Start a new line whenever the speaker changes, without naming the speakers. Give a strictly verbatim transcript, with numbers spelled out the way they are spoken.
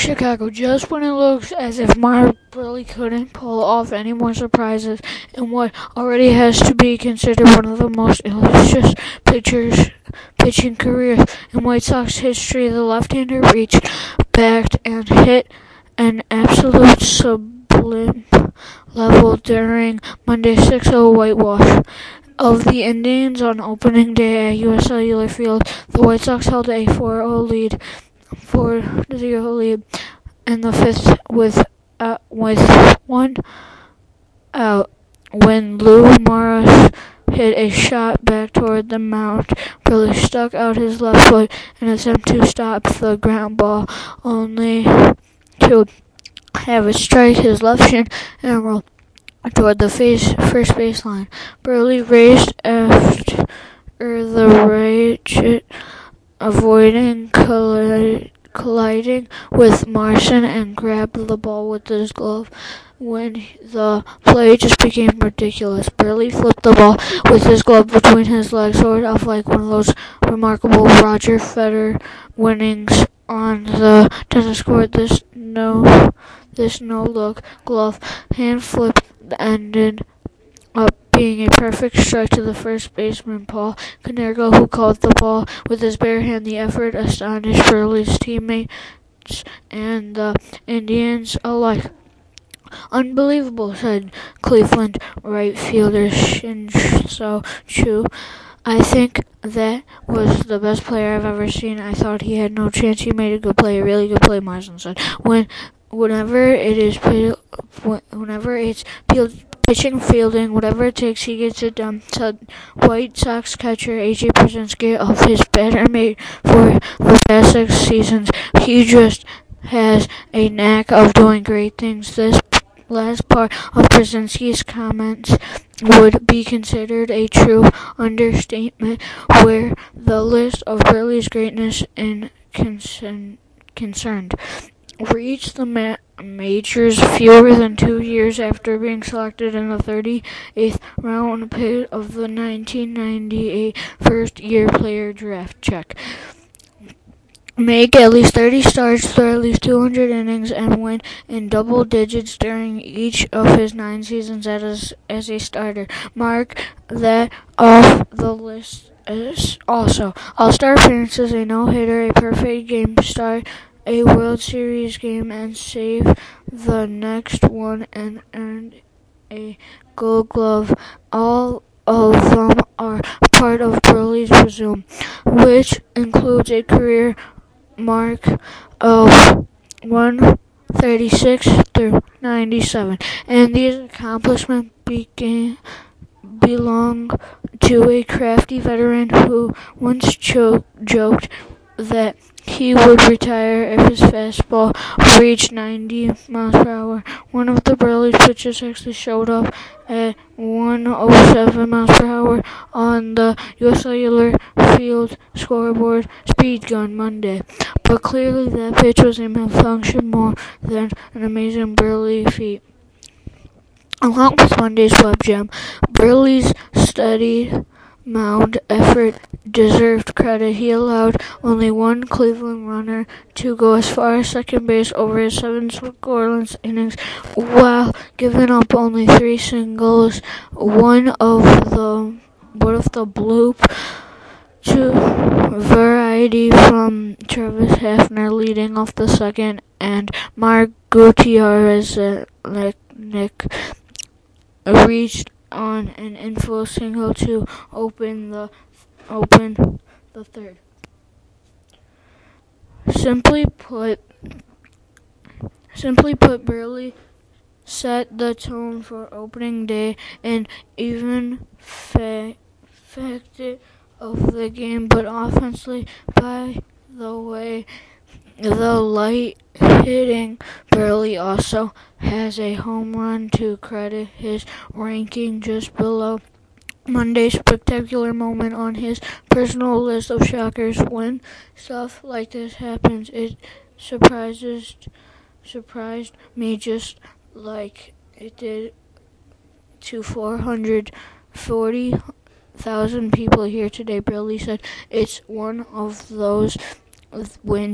Chicago. Just when it looks as if Mark really couldn't pull off any more surprises in what already has to be considered one of the most illustrious pitchers pitching careers in White Sox history, the left-hander reached back and hit an absolute sublime level during Monday's six oh whitewash of the Indians on opening day at U S Cellular Field. The White Sox held a four oh lead, four zero lead in the fifth with uh, with one out when Lou Morris hit a shot back toward the mound. Billy stuck out his left foot in an attempt to stop the ground ball, only to have it strike his left shin and roll toward the face, first baseline. Burley raced after the right, avoiding colli- colliding with Marson, and grabbed the ball with his glove. When the play just became ridiculous, Burley flipped the ball with his glove between his legs, sort of like one of those remarkable Roger Federer winnings on the tennis court. This no, this no-look glove hand flip ended up being a perfect strike to the first baseman, Paul Konerko, who caught the ball with his bare hand. The effort astonished Burley's teammates and the Indians alike. "Unbelievable," said Cleveland right fielder Shin-Soo Choo. "I think that was the best player I've ever seen. I thought he had no chance. He made a good play, a really good play," Marson said. When, whenever it is, whenever it's pitching, fielding, whatever it takes, he gets it done, said White Sox catcher A J Pierzynski of his batter mate for the past six seasons. "He just has a knack of doing great things." This last part of Pierzynski's comments would be considered a true understatement, where the list of Burley's greatness in concern, concerned reached the ma- majors fewer than two years after being selected in the thirty-eighth round pick of the nineteen ninety-eight first-year player draft. Check. Make at least thirty starts, throw at least two hundred innings, and win in double digits during each of his nine seasons as, as a starter. Mark that off the list as also All-Star appearances, a no-hitter, a perfect game start, a World Series game, and save the next one, and earned a Gold Glove. All of them are part of Burley's resume, which includes a career mark of one thirty-six through ninety-seven, and these accomplishments began, belong to a crafty veteran who once cho- joked that he would retire if his fastball reached ninety miles per hour. One of the Burley's pitches actually showed up at one oh seven miles per hour on the U S Cellular Field scoreboard speed gun Monday. But clearly that pitch was a malfunction more than an amazing Burley feat. Along with Monday's web gem, Burley's steady mound effort deserved credit. He allowed only one Cleveland runner to go as far as second base over his seven scoreless innings, while giving up only three singles. One of the one of the bloop to variety from Travis Hafner leading off the second, and Mark Gutierrez uh, Nick reached on an infield single to open the open the third. Simply put, simply put, Burley set the tone for opening day and even fa- factor of the game, but offensively, by the way, the light hitting, Burley also has a home run to credit, his ranking just below Monday's spectacular moment on his personal list of shockers. When stuff like this happens, it surprises surprised me just like it did to four hundred forty thousand people here today. Burley said it's one of those wins